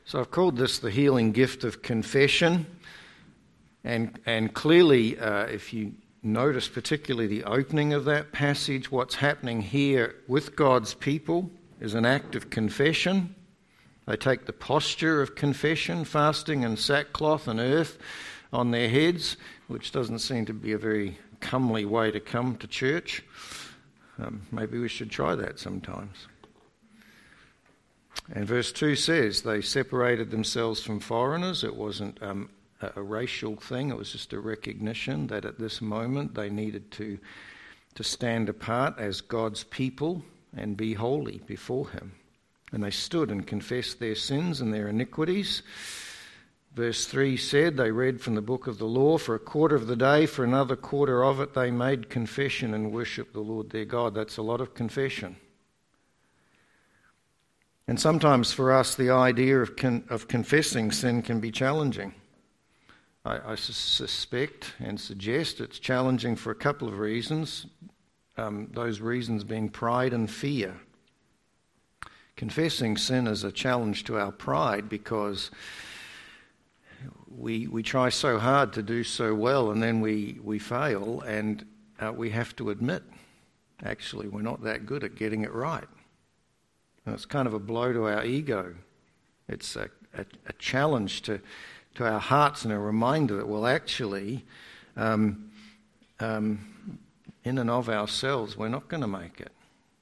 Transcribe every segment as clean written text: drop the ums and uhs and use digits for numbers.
So I've called this the healing gift of confession. And clearly, if you notice particularly the opening of that passage, what's happening here with God's people is an act of confession. They take the posture of confession, fasting and sackcloth and earth on their heads, which doesn't seem to be a very comely way to come to church. Maybe we should try that sometimes. And verse 2 says they separated themselves from foreigners. It wasn't a racial thing. It was just a recognition that at this moment they needed to stand apart as God's people and be holy before him. And they stood and confessed their sins and their iniquities. Verse 3 said they read from the book of the law for a quarter of the day. For another quarter of it they made confession and worshipped the Lord their God. That's a lot of confession. And sometimes for us the idea of confessing sin can be challenging. I suspect and suggest it's challenging for a couple of reasons, those reasons being pride and fear. Confessing sin is a challenge to our pride because we try so hard to do so well and then we fail, and we have to admit, actually, we're not that good at getting it right. And it's kind of a blow to our ego. It's a challenge to our hearts and a reminder that, well, actually, in and of ourselves, we're not going to make it.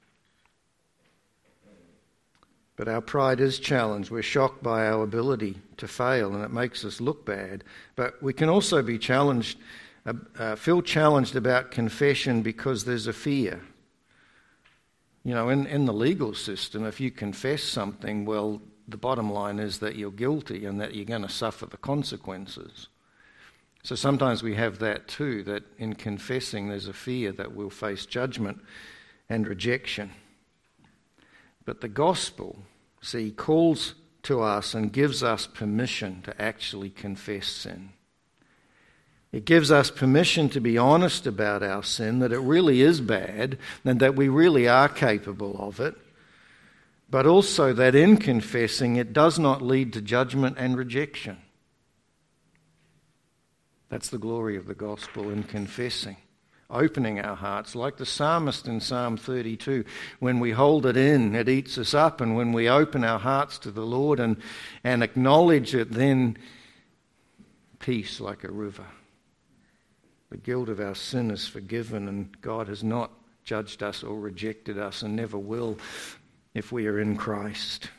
But our pride is challenged. We're shocked by our ability to fail, and it makes us look bad. But we can also be challenged, feel challenged about confession because there's a fear. You know, in the legal system, if you confess something, well, the bottom line is that you're guilty and that you're going to suffer the consequences. So sometimes we have that too, that in confessing there's a fear that we'll face judgment and rejection. But the gospel, see, calls to us and gives us permission to actually confess sin. It gives us permission to be honest about our sin, that it really is bad and that we really are capable of it, but also that in confessing it does not lead to judgment and rejection. That's the glory of the gospel in confessing. Opening our hearts, like the psalmist in Psalm 32. When we hold it in, it eats us up, and when we open our hearts to the Lord and acknowledge it, then peace like a river. The guilt of our sin is forgiven, and God has not judged us or rejected us and never will if we are in Christ.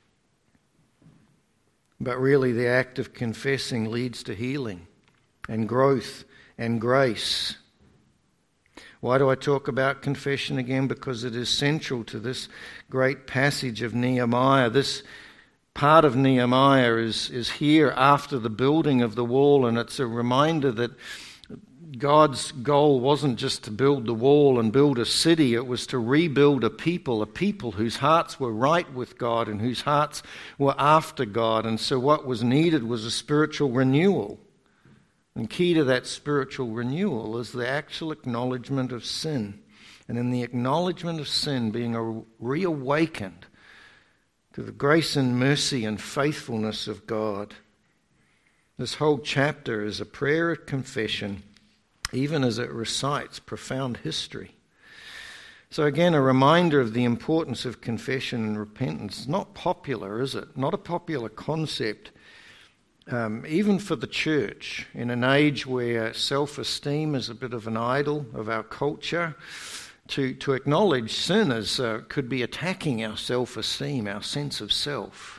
But really the act of confessing leads to healing and growth and grace. Why do I talk about confession again? Because it is central to this great passage of Nehemiah. This part of Nehemiah is here after the building of the wall, and it's a reminder that God's goal wasn't just to build the wall and build a city. It was to rebuild a people whose hearts were right with God and whose hearts were after God. And so what was needed was a spiritual renewal. And key to that spiritual renewal is the actual acknowledgement of sin. And in the acknowledgement of sin, being reawakened to the grace and mercy and faithfulness of God. This whole chapter is a prayer of confession, even as it recites profound history. So again, a reminder of the importance of confession and repentance. It's not popular, is it? Not a popular concept, even for the church, in an age where self-esteem is a bit of an idol of our culture. To acknowledge sin could be attacking our self-esteem, our sense of self.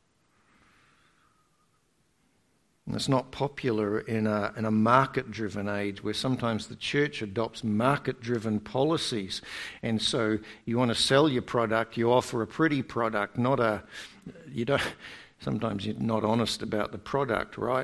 It's not popular in a market-driven age where sometimes the church adopts market-driven policies. And so you want to sell your product, you offer a pretty product, sometimes you're not honest about the product, right?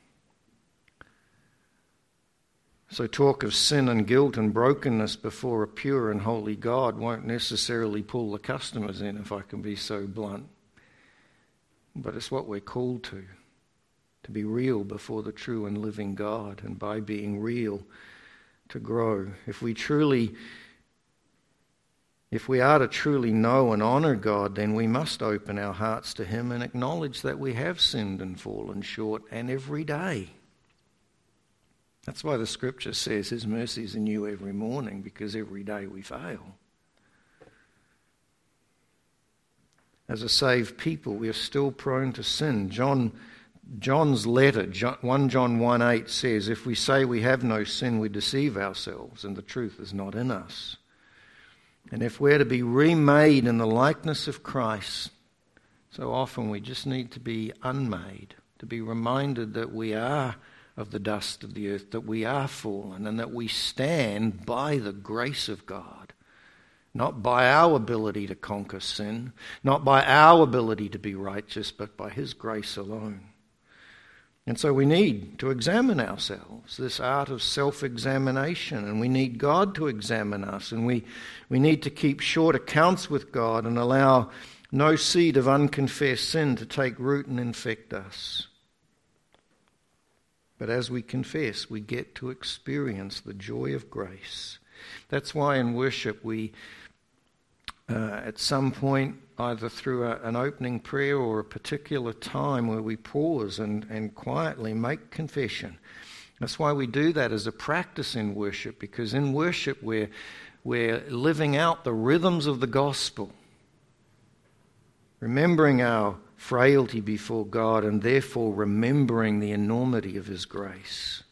So talk of sin and guilt and brokenness before a pure and holy God won't necessarily pull the customers in, if I can be so blunt. But it's what we're called to be real before the true and living God, and by being real, to grow. If we truly If we are to truly know and honour God, then we must open our hearts to Him and acknowledge that we have sinned and fallen short, and every day. That's why the Scripture says His mercies are new every morning, because every day we fail. As a saved people, we are still prone to sin. John's letter, 1 John 1:8 says, if we say we have no sin, we deceive ourselves, and the truth is not in us. And if we're to be remade in the likeness of Christ, so often we just need to be unmade, to be reminded that we are of the dust of the earth, that we are fallen, and that we stand by the grace of God, not by our ability to conquer sin, not by our ability to be righteous, but by His grace alone. And so we need to examine ourselves, this art of self-examination, and we need God to examine us, and we need to keep short accounts with God and allow no seed of unconfessed sin to take root and infect us. But as we confess, we get to experience the joy of grace. That's why in worship we, at some point, either through an opening prayer or a particular time where we pause and quietly make confession. That's why we do that as a practice in worship, because in worship we're living out the rhythms of the gospel, remembering our frailty before God and therefore remembering the enormity of His grace.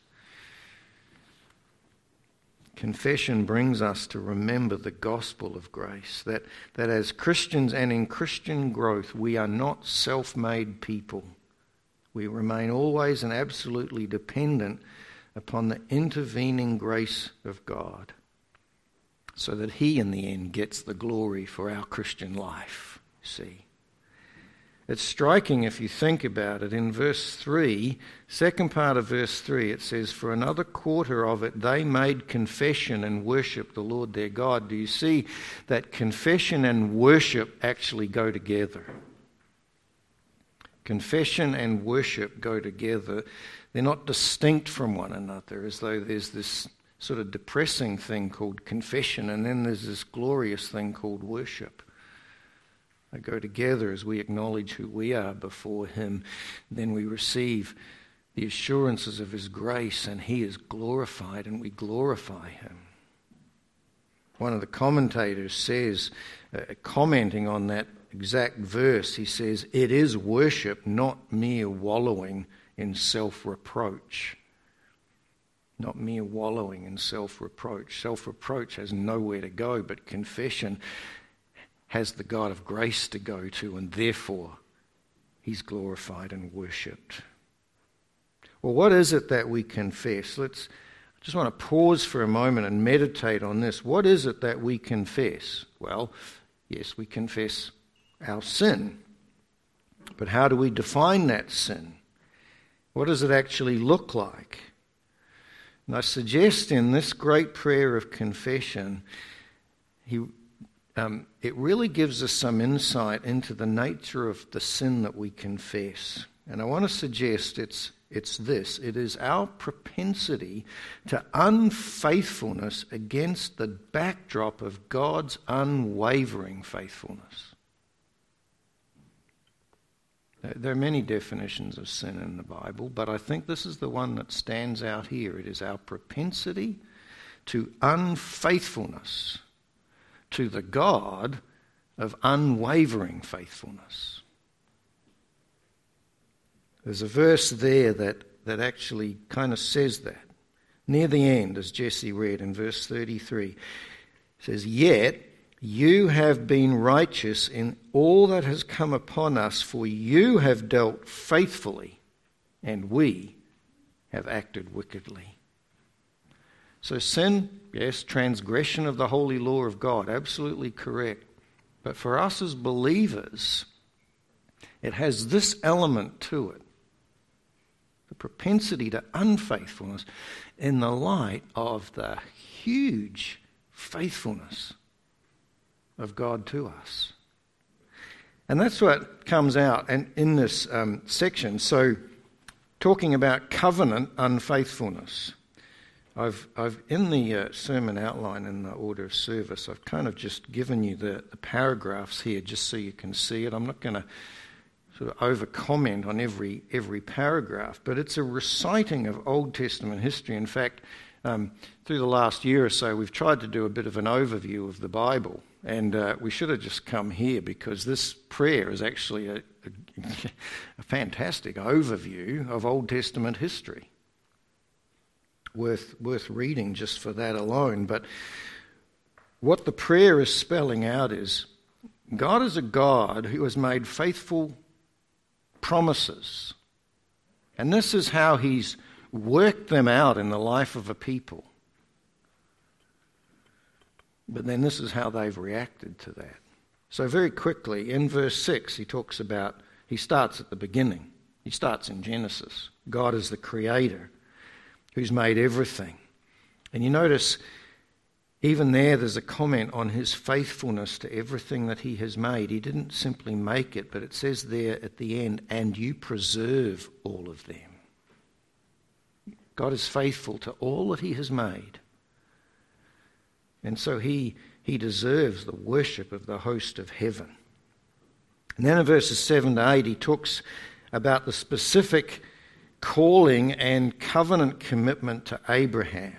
Confession brings us to remember the gospel of grace, that as Christians and in Christian growth, we are not self-made people. We remain always and absolutely dependent upon the intervening grace of God, so that He in the end gets the glory for our Christian life. See? It's striking if you think about it. In verse 3, second part of verse 3, it says, for another quarter of it they made confession and worshipped the Lord their God. Do you see that confession and worship actually go together? Confession and worship go together. They're not distinct from one another, as though there's this sort of depressing thing called confession and then there's this glorious thing called worship. They go together as we acknowledge who we are before Him. Then we receive the assurances of His grace and He is glorified and we glorify Him. One of the commentators says, commenting on that exact verse, he says, it is worship, not mere wallowing in self-reproach. Not mere wallowing in self-reproach. Self-reproach has nowhere to go, but confession has the God of grace to go to, and therefore He's glorified and worshipped. Well, what is it that we confess? I just want to pause for a moment and meditate on this. What is it that we confess? Well, yes, we confess our sin. But how do we define that sin? What does it actually look like? And I suggest in this great prayer of confession, it really gives us some insight into the nature of the sin that we confess. And I want to suggest it's this. It is our propensity to unfaithfulness against the backdrop of God's unwavering faithfulness. There are many definitions of sin in the Bible, but I think this is the one that stands out here. It is our propensity to unfaithfulness to the God of unwavering faithfulness. There's a verse there that actually kind of says that. Near the end, as Jesse read in verse 33, it says, yet you have been righteous in all that has come upon us, for you have dealt faithfully, and we have acted wickedly. So sin, yes, transgression of the holy law of God, absolutely correct. But for us as believers, it has this element to it. The propensity to unfaithfulness in the light of the huge faithfulness of God to us. And that's what comes out and in this section. So talking about covenant unfaithfulness. I've in the sermon outline in the order of service, I've kind of just given you the paragraphs here just so you can see it. I'm not going to sort of over-comment on every paragraph, but it's a reciting of Old Testament history. In fact, through the last year or so, we've tried to do a bit of an overview of the Bible, and we should have just come here because this prayer is actually a fantastic overview of Old Testament history. Worth reading just for that alone. But what the prayer is spelling out is God is a God who has made faithful promises. And this is how he's worked them out in the life of a people. But then this is how they've reacted to that. So very quickly, in verse 6, he starts at the beginning. He starts in Genesis. God is the creator who's made everything. And you notice, even there's a comment on his faithfulness to everything that he has made. He didn't simply make it, but it says there at the end, and you preserve all of them. God is faithful to all that he has made. And so he deserves the worship of the host of heaven. And then in verses 7 to 8, he talks about the specific calling and covenant commitment to Abraham.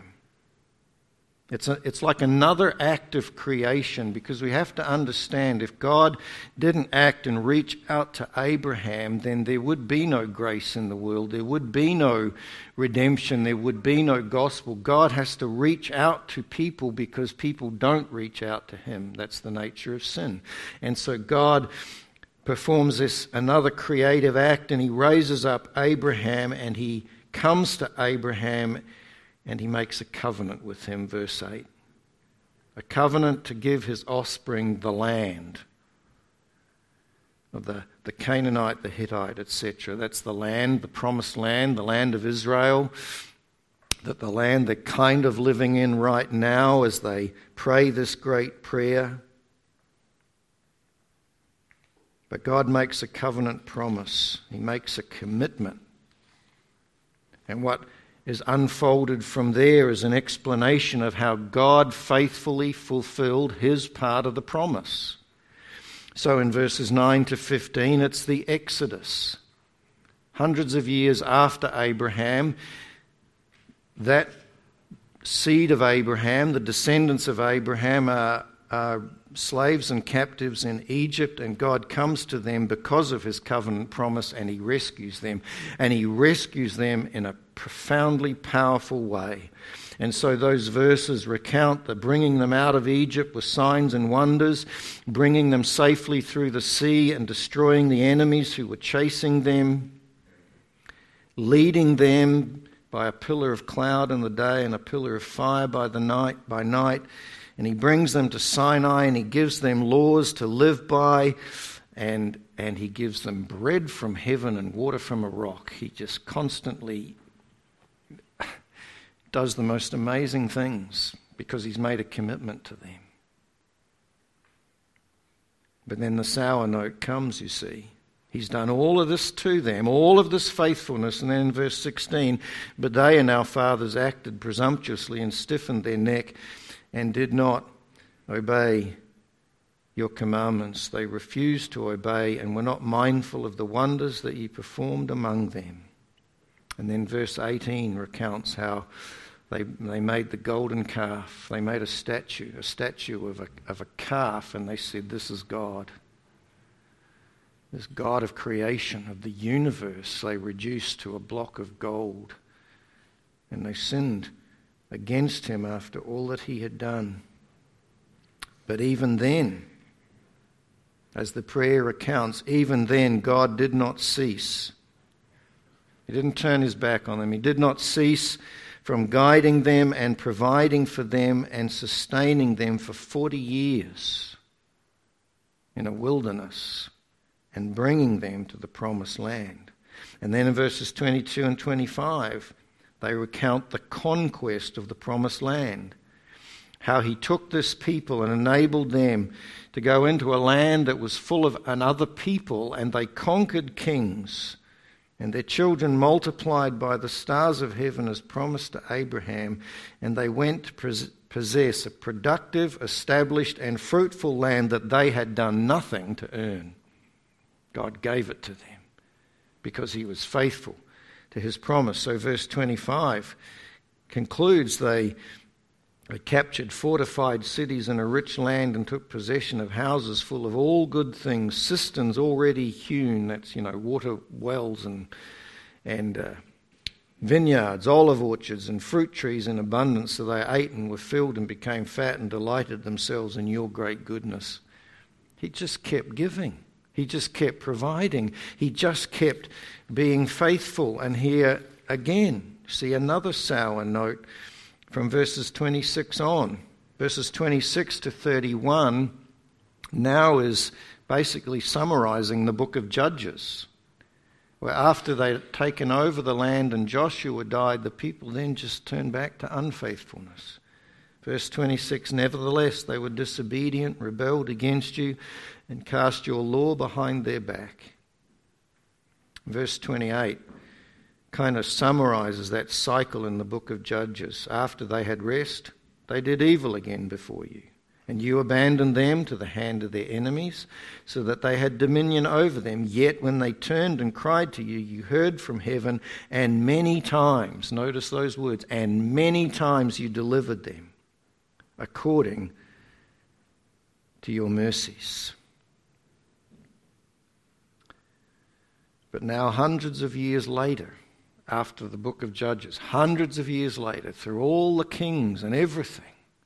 It's like another act of creation, because we have to understand if God didn't act and reach out to Abraham, then there would be no grace in the world. There would be no redemption. There would be no gospel. God has to reach out to people because people don't reach out to him. That's the nature of sin. And so God performs this another creative act, and he raises up Abraham, and he comes to Abraham and he makes a covenant with him, verse 8. A covenant to give his offspring the land of the Canaanite, the Hittite, etc. That's the land, the promised land, the land of Israel, that the land they're kind of living in right now as they pray this great prayer. But God makes a covenant promise. He makes a commitment. And what is unfolded from there is an explanation of how God faithfully fulfilled his part of the promise. So in verses 9 to 15, it's the Exodus. Hundreds of years after Abraham, that seed of Abraham, the descendants of Abraham, are slaves and captives in Egypt, and God comes to them because of his covenant promise, and he rescues them. And he rescues them in a profoundly powerful way. And so those verses recount the bringing them out of Egypt with signs and wonders, bringing them safely through the sea and destroying the enemies who were chasing them, leading them by a pillar of cloud in the day and a pillar of fire by night. And he brings them to Sinai, and he gives them laws to live by, and he gives them bread from heaven and water from a rock. He just constantly does the most amazing things because he's made a commitment to them. But then the sour note comes, you see. He's done all of this to them, all of this faithfulness, and then in verse 16, but they and our fathers acted presumptuously and stiffened their neck and did not obey your commandments. They refused to obey and were not mindful of the wonders that ye performed among them. And then verse 18 recounts how they made the golden calf. They made a statue of a calf, and they said, this is God. This God of creation, of the universe, they reduced to a block of gold. And they sinned against him after all that he had done. But even then, as the prayer recounts, even then God did not cease. He didn't turn his back on them. He did not cease from guiding them and providing for them and sustaining them for 40 years in a wilderness and bringing them to the promised land. And then in verses 22 and 25, they recount the conquest of the promised land, how he took this people and enabled them to go into a land that was full of another people, and they conquered kings and their children multiplied by the stars of heaven as promised to Abraham, and they went to possess a productive, established, and fruitful land that they had done nothing to earn. God gave it to them because he was faithful to his promise. So verse 25 concludes they captured fortified cities and a rich land and took possession of houses full of all good things, cisterns already hewn, that's, water wells and vineyards, olive orchards and fruit trees in abundance. So they ate and were filled and became fat and delighted themselves in your great goodness. He just kept giving. He just kept providing. He just kept being faithful. And here again, see another sour note from verses 26 on. Verses 26 to 31 now is basically summarizing the book of Judges, where after they'd taken over the land and Joshua died, the people then just turned back to unfaithfulness. Verse 26, nevertheless, they were disobedient, rebelled against you, and cast your law behind their back. Verse 28 kind of summarizes that cycle in the book of Judges. After they had rest, they did evil again before you, and you abandoned them to the hand of their enemies, so that they had dominion over them. Yet when they turned and cried to you, you heard from heaven, and many times, notice those words, and many times you delivered them according to your mercies. But now, hundreds of years later, after the book of Judges, hundreds of years later, through all the kings and everything,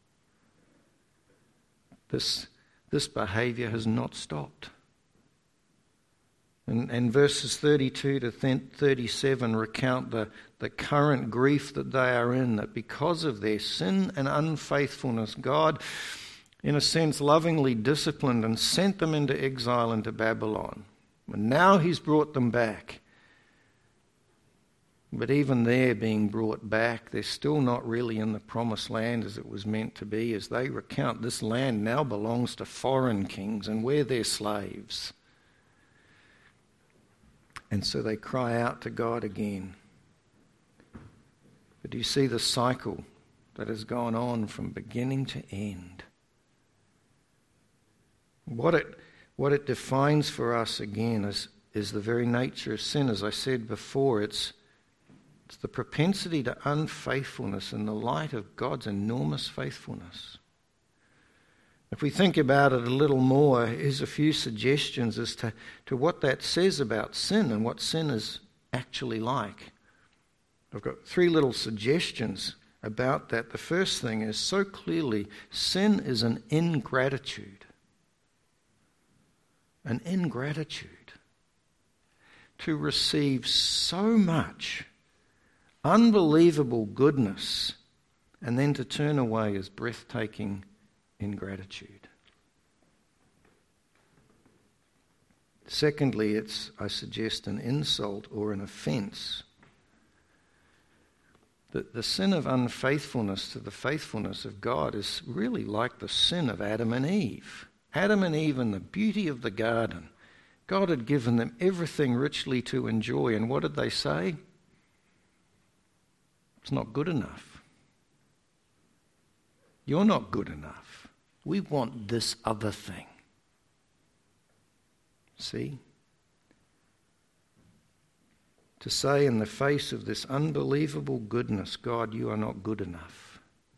this behavior has not stopped. And verses 32 to 37 recount the current grief that they are in, that because of their sin and unfaithfulness, God, in a sense, lovingly disciplined and sent them into exile into Babylon. And now he's brought them back. But even there being brought back, they're still not really in the promised land as it was meant to be. As they recount, this land now belongs to foreign kings and we're their slaves. And so they cry out to God again. But do you see the cycle that has gone on from beginning to end? What it defines for us again is the very nature of sin. As I said before, it's the propensity to unfaithfulness in the light of God's enormous faithfulness. If we think about it a little more, here's a few suggestions as to what that says about sin and what sin is actually like. I've got 3 little suggestions about that. The first thing is, so clearly, sin is an ingratitude. An ingratitude. To receive so much unbelievable goodness and then to turn away is breathtaking ingratitude. Secondly, it's, I suggest, an insult or an offence. The sin of unfaithfulness to the faithfulness of God is really like the sin of Adam and Eve. Adam and Eve in the beauty of the garden. God had given them everything richly to enjoy, and what did they say? It's not good enough. You're not good enough. We want this other thing. See? To say in the face of this unbelievable goodness, God, you are not good enough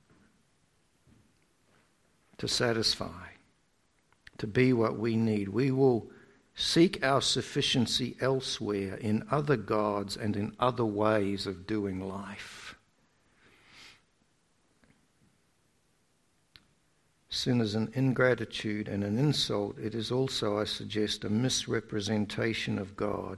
to satisfy, to be what we need. We will seek our sufficiency elsewhere in other gods and in other ways of doing life. Sin is an ingratitude and an insult. It is also, I suggest, a misrepresentation of God.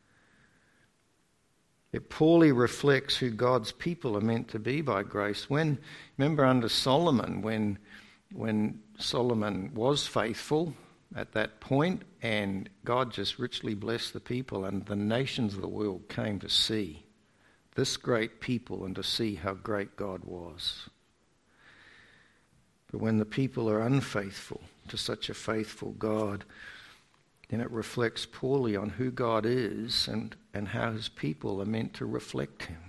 It poorly reflects who God's people are meant to be by grace. Remember under Solomon, when Solomon was faithful at that point, and God just richly blessed the people, and the nations of the world came to see this great people and to see how great God was. But when the people are unfaithful to such a faithful God, then it reflects poorly on who God is and how his people are meant to reflect him.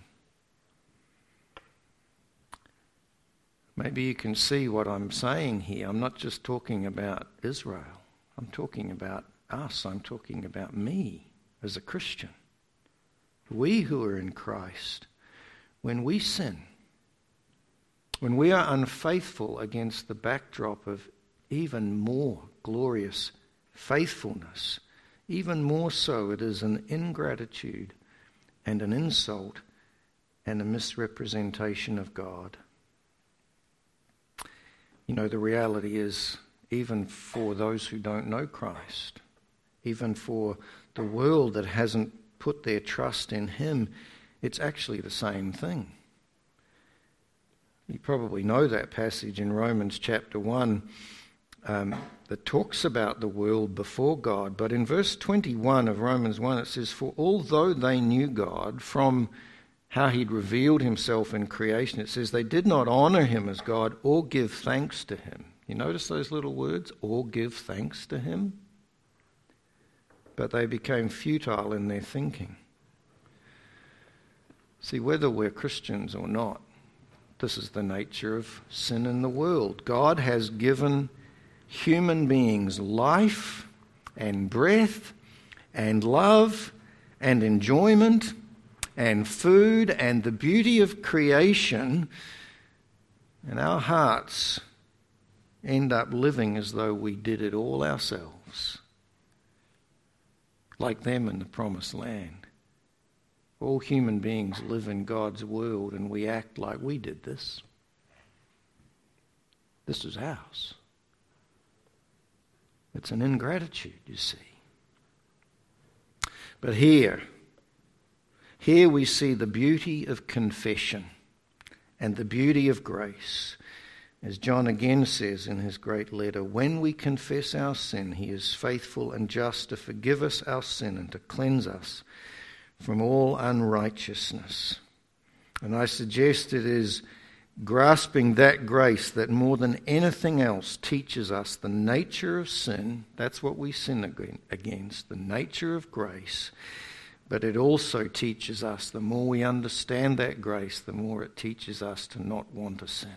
Maybe you can see what I'm saying here. I'm not just talking about Israel. I'm talking about us. I'm talking about me as a Christian. We who are in Christ, when we sin, when we are unfaithful against the backdrop of even more glorious faithfulness, even more so it is an ingratitude and an insult and a misrepresentation of God. You know, the reality is, even for those who don't know Christ, even for the world that hasn't put their trust in him, it's actually the same thing. You probably know that passage in Romans chapter 1 that talks about the world before God. But in verse 21 of Romans 1 it says, "For although they knew God from how he'd revealed himself in creation," it says, "they did not honour him as God or give thanks to him." You notice those little words, or give thanks to him? But they became futile in their thinking. See, whether we're Christians or not, this is the nature of sin in the world. God has given human beings life and breath and love and enjoyment and food and the beauty of creation, and our hearts end up living as though we did it all ourselves, like them in the promised land. All human beings live in God's world and we act like we did this. This is ours. It's an ingratitude, you see. But here we see the beauty of confession and the beauty of grace. As John again says in his great letter, when we confess our sin, he is faithful and just to forgive us our sin and to cleanse us from all unrighteousness. And I suggest it is grasping that grace that more than anything else teaches us the nature of sin. That's what we sin against, the nature of grace. But it also teaches us, the more we understand that grace, the more it teaches us to not want to sin.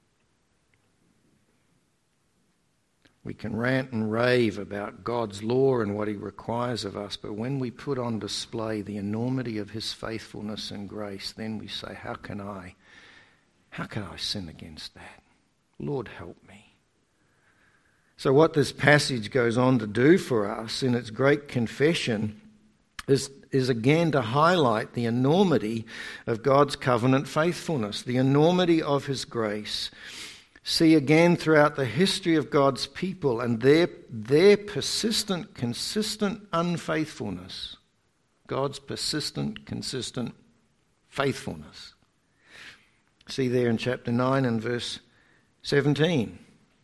We can rant and rave about God's law and what he requires of us, but when we put on display the enormity of his faithfulness and grace, then we say, how can I sin against that? Lord, help me. So what this passage goes on to do for us in its great confession is again to highlight the enormity of God's covenant faithfulness, the enormity of his grace. See again throughout the history of God's people and their persistent, consistent unfaithfulness. God's persistent, consistent faithfulness. See there in chapter 9 and verse 17.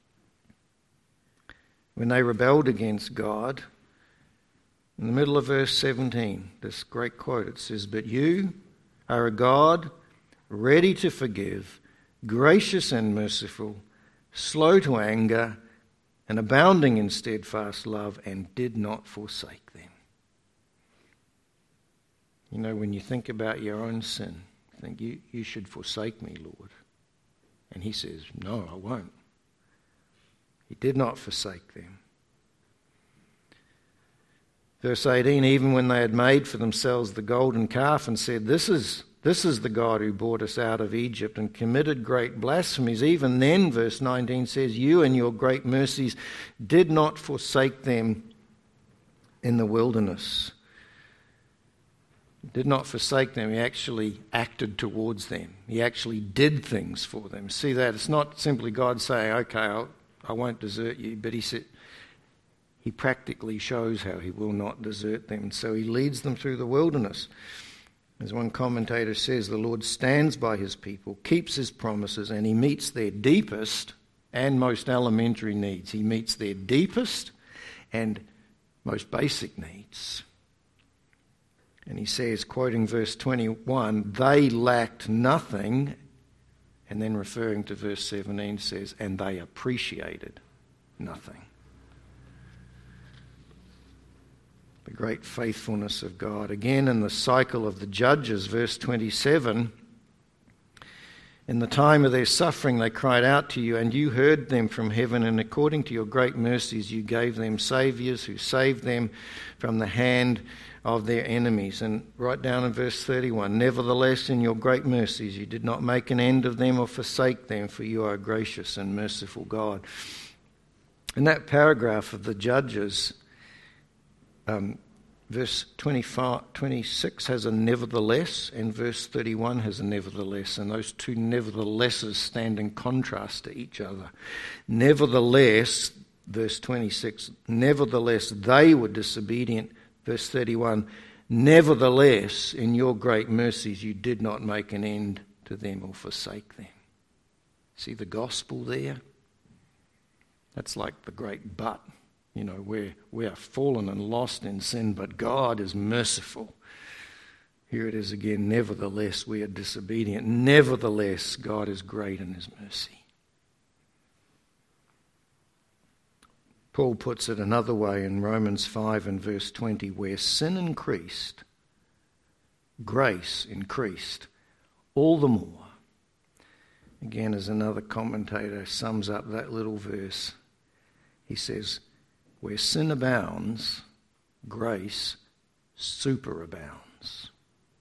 When they rebelled against God, in the middle of verse 17, this great quote, it says, "But you are a God ready to forgive, gracious and merciful, slow to anger, and abounding in steadfast love, and did not forsake them." You know, when you think about your own sin, think, you should forsake me, Lord. And he says, no, I won't. He did not forsake them. Verse 18, even when they had made for themselves the golden calf and said, This is the God who brought us out of Egypt, and committed great blasphemies. Even then, verse 19 says, you in your great mercies did not forsake them in the wilderness. Did not forsake them. He actually acted towards them. He actually did things for them. See that? It's not simply God saying, okay, I won't desert you, but he practically shows how he will not desert them. So he leads them through the wilderness. As one commentator says, the Lord stands by his people, keeps his promises, and he meets their deepest and most elementary needs. He meets their deepest and most basic needs. And he says, quoting verse 21, they lacked nothing, and then referring to verse 17 says, and they appreciated nothing. The great faithfulness of God. Again, in the cycle of the judges, verse 27, in the time of their suffering they cried out to you, and you heard them from heaven, and according to your great mercies you gave them saviours who saved them from the hand of their enemies. And right down in verse 31, nevertheless in your great mercies you did not make an end of them or forsake them, for you are a gracious and merciful God. In that paragraph of the judges, verse 26 has a nevertheless, and verse 31 has a nevertheless, and those two neverthelesses stand in contrast to each other. Nevertheless, verse 26, nevertheless they were disobedient. Verse 31, nevertheless in your great mercies you did not make an end to them or forsake them. See the gospel there? That's like the great but. You know, we are fallen and lost in sin, but God is merciful. Here it is again, nevertheless we are disobedient. Nevertheless, God is great in his mercy. Paul puts it another way in Romans 5 and verse 20, where sin increased, grace increased all the more. Again, as another commentator sums up that little verse, he says, where sin abounds, grace superabounds.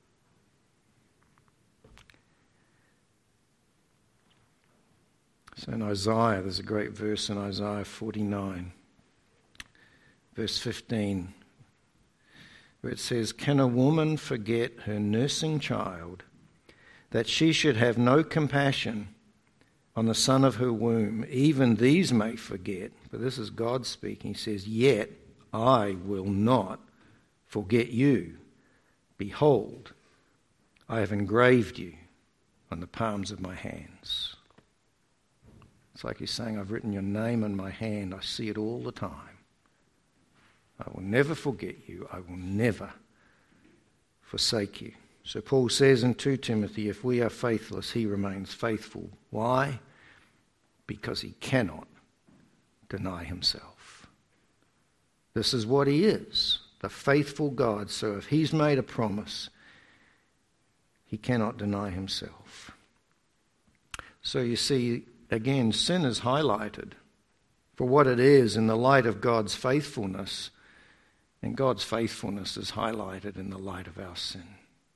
So in Isaiah, there's a great verse in Isaiah 49, verse 15, where it says, can a woman forget her nursing child, that she should have no compassion on the son of her womb? Even these may forget. But this is God speaking. He says, yet I will not forget you. Behold, I have engraved you on the palms of my hands. It's like he's saying, I've written your name on my hand. I see it all the time. I will never forget you. I will never forsake you. So Paul says in 2 Timothy, if we are faithless, he remains faithful. Why? Because he cannot deny himself. This is what he is, the faithful God. So if he's made a promise, he cannot deny himself. So you see, again, sin is highlighted for what it is in the light of God's faithfulness, and God's faithfulness is highlighted in the light of our sin.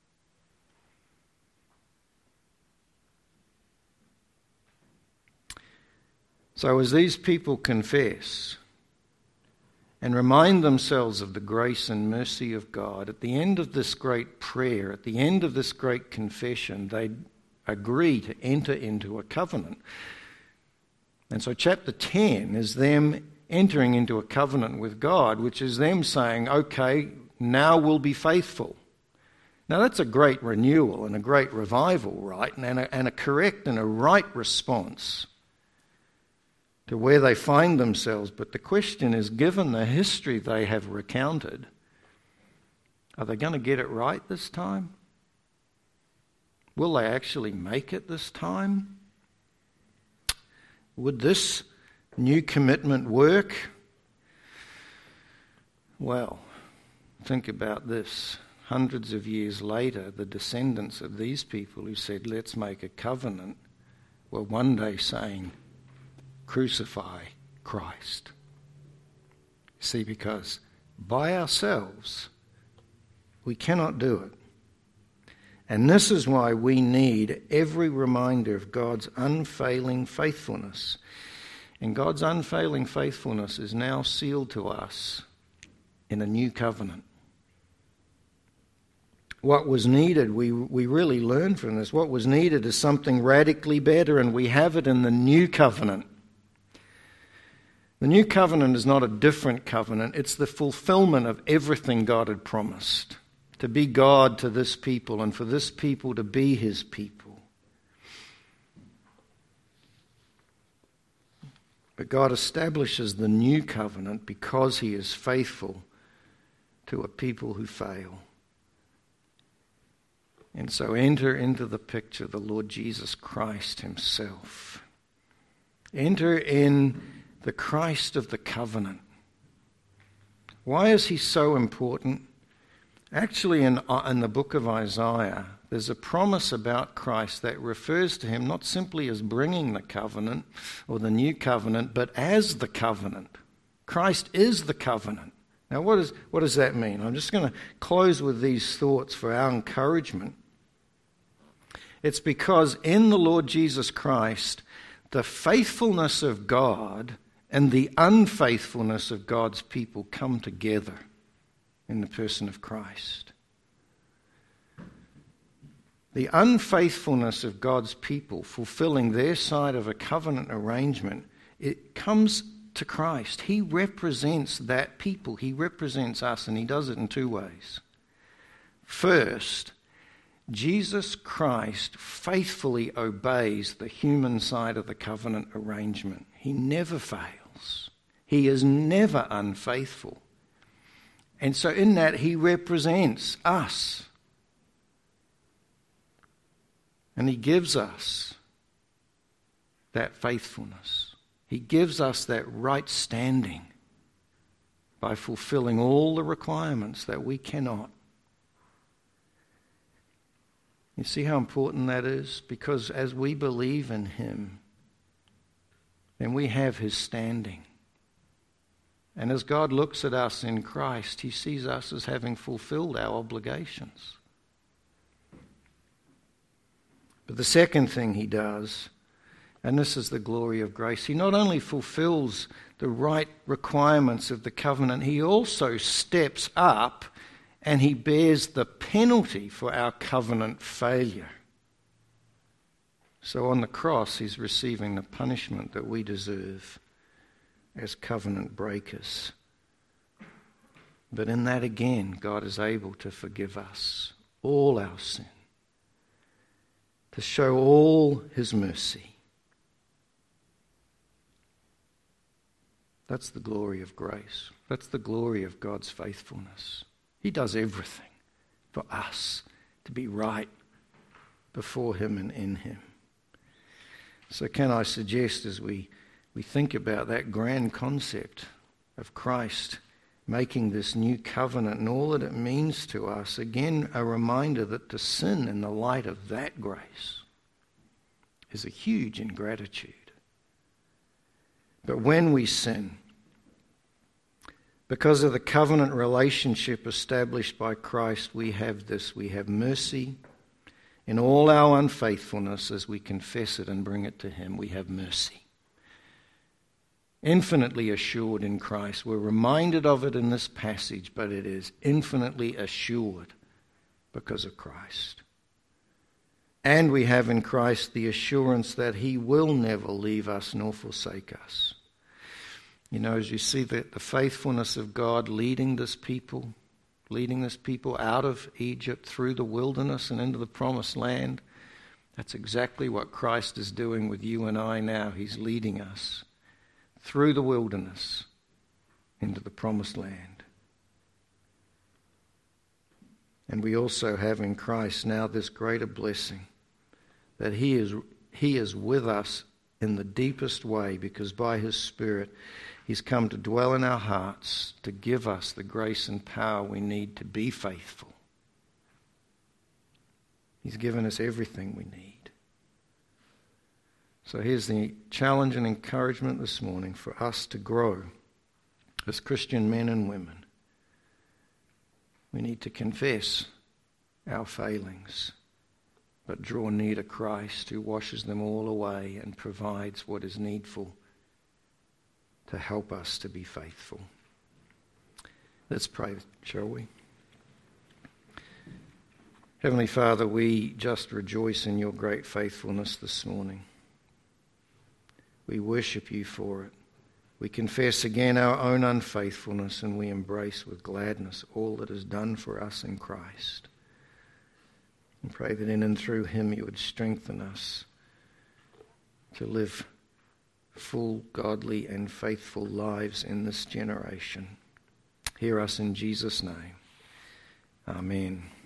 So as these people confess and remind themselves of the grace and mercy of God, at the end of this great prayer, at the end of this great confession, they agree to enter into a covenant. And so chapter 10 is them entering into a covenant with God, which is them saying, okay, now we'll be faithful. Now that's a great renewal and a great revival, right? And a correct and a right response to where they find themselves. But the question is, given the history they have recounted, are they going to get it right this time? Will they actually make it this time? Would this new commitment work? Well, think about this. Hundreds of years later, the descendants of these people who said, let's make a covenant, were one day saying, crucify Christ. See, because by ourselves, we cannot do it. And this is why we need every reminder of God's unfailing faithfulness. And God's unfailing faithfulness is now sealed to us in a new covenant. What was needed, we really learn from this, what was needed is something radically better, and we have it in the new covenant. The new covenant is not a different covenant, it's the fulfillment of everything God had promised. To be God to this people and for this people to be his people. But God establishes the new covenant because he is faithful to a people who fail. And so enter into the picture the Lord Jesus Christ himself. Enter in the Christ of the covenant. Why is he so important? Actually, in the book of Isaiah, there's a promise about Christ that refers to him not simply as bringing the covenant or the new covenant, but as the covenant. Christ is the covenant. Now, what does that mean? I'm just going to close with these thoughts for our encouragement. It's because in the Lord Jesus Christ, the faithfulness of God and the unfaithfulness of God's people come together in the person of Christ. The unfaithfulness of God's people fulfilling their side of a covenant arrangement, it comes to Christ. He represents that people. He represents us, and he does it in two ways. First, Jesus Christ faithfully obeys the human side of the covenant arrangement. He never fails. He is never unfaithful. And so in that, he represents us. And he gives us that faithfulness. He gives us that right standing by fulfilling all the requirements that we cannot. You see how important that is? Because as we believe in him, then we have his standing. And as God looks at us in Christ, he sees us as having fulfilled our obligations. But the second thing he does, and this is the glory of grace, he not only fulfills the right requirements of the covenant, he also steps up and he bears the penalty for our covenant failure. So on the cross, he's receiving the punishment that we deserve as covenant breakers. But in that again, God is able to forgive us all our sin, to show all his mercy. That's the glory of grace. That's the glory of God's faithfulness. He does everything for us to be right before him and in him. So can I suggest, as we think about that grand concept of Christ making this new covenant and all that it means to us, again a reminder that to sin in the light of that grace is a huge ingratitude. But when we sin, because of the covenant relationship established by Christ, we have this. We have mercy in all our unfaithfulness as we confess it and bring it to him. We have mercy. Infinitely assured in Christ. We're reminded of it in this passage, but it is infinitely assured because of Christ. And we have in Christ the assurance that he will never leave us nor forsake us. You know, as you see the faithfulness of God leading this people out of Egypt through the wilderness and into the promised land, that's exactly what Christ is doing with you and I now. He's leading us through the wilderness into the promised land. And we also have in Christ now this greater blessing that he is with us in the deepest way, because by his Spirit he's come to dwell in our hearts to give us the grace and power we need to be faithful. He's given us everything we need. So here's the challenge and encouragement this morning for us to grow as Christian men and women. We need to confess our failings, but draw near to Christ, who washes them all away and provides what is needful to help us to be faithful. Let's pray, shall we? Heavenly Father, we just rejoice in your great faithfulness this morning. We worship you for it. We confess again our own unfaithfulness, and we embrace with gladness all that is done for us in Christ. And pray that in and through him you would strengthen us to live full, godly and faithful lives in this generation. Hear us in Jesus' name. Amen.